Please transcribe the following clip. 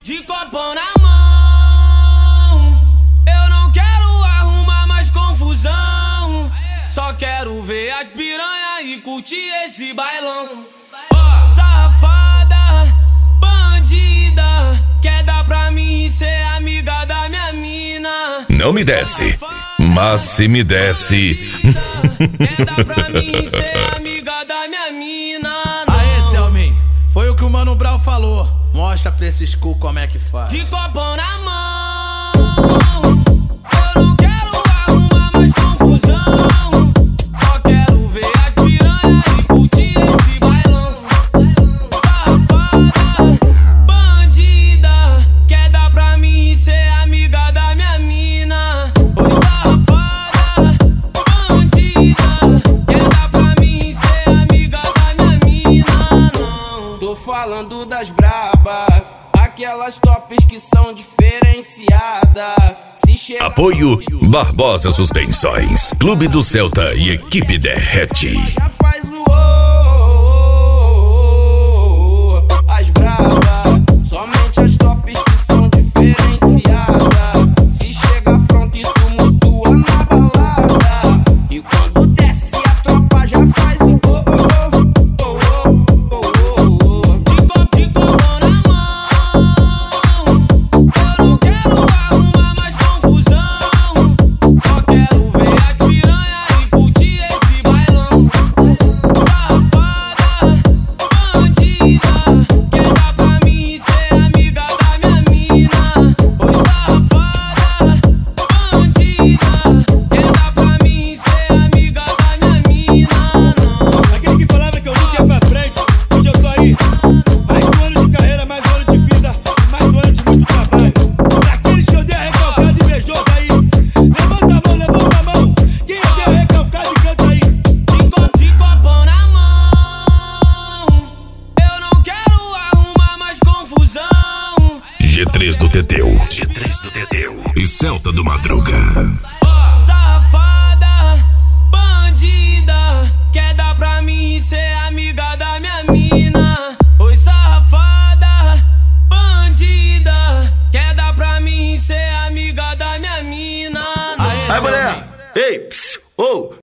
De copão na mão, eu não quero arrumar mais confusão. Só quero ver as piranha e curtir esse bailão. Safada, bandida, quer dar pra mim e ser amiga da minha mina. Não me desce, mas se me desce. Quer dar pra mim e ser amiga da minha mina. Aê, Selmin, foi o que o Mano Brown falou. Mostra pra esses cu como é que faz. De copão na mão, eu não quero arrumar mais confusão. Só quero ver as piranha e curtir esse bailão. Safada, bandida, quer dar pra mim e ser amiga da minha mina. Oi, safada, bandida, quer dar pra mim e ser amiga da minha mina. Não, tô falando das braba, aquelas tops que são diferenciadas. Apoio Barbosa Suspensões, Clube do Celta e Equipe Derrete. Já faz o as brava, somente as tops que são diferenciadas. Se chega à fronte tu mutua na balada. E quando desce a tropa já faz o De copão na mão, eu não quero arrumar mais confusão. Só quero ver as piranha e curtir esse bailão. Safada, bandida, quer dar pra mim e ser amiga da minha mina. Oi, safada, bandida, quer dar pra mim e ser amiga da minha mina. Não. Aquele que falava que eu nunca ia pra frente, hoje eu tô aí. Mais um ano de carreira, mais um ano de vida, mais um ano de muito trabalho. Daqueles que eu dei a recalcada invejoso aí, levanta a mão. Quem é deu recalcado e canta aí. De copão na mão, eu não quero arrumar mais confusão. G3 do Teteu e Celta do Madruga. Safada, bandida, quer dar pra mim e ser amiga